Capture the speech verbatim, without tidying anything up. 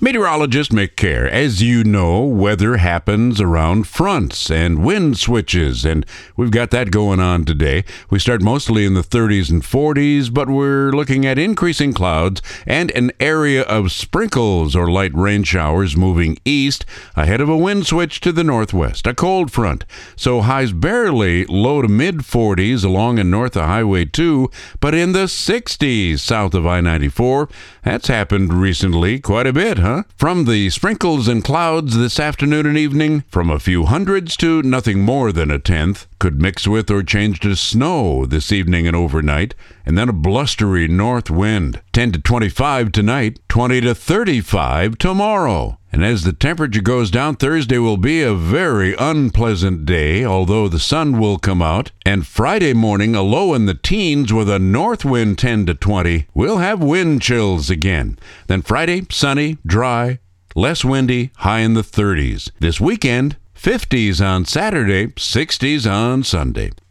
Meteorologist Mick Kerr. As you know, weather happens around fronts and wind switches, and we've got that going on today. We start mostly in the thirties and forties, but we're looking at increasing clouds and an area of sprinkles or light rain showers moving east ahead of a wind switch to the northwest, a cold front. So highs barely low to mid forties along and north of Highway two, but in the sixties south of I ninety-four. That's happened recently quite a bit, huh? From the sprinkles and clouds this afternoon and evening, from a few hundreds to nothing more than a tenth, could mix with or change to snow this evening and overnight, and then a blustery north wind. ten to twenty-five tonight, twenty to thirty-five tomorrow. And as the temperature goes down, Thursday will be a very unpleasant day, although the sun will come out. And Friday morning, a low in the teens with a north wind ten to twenty. We'll have wind chills again. Then Friday, sunny, dry, less windy, high in the thirties. This weekend, fifties on Saturday, sixties on Sunday.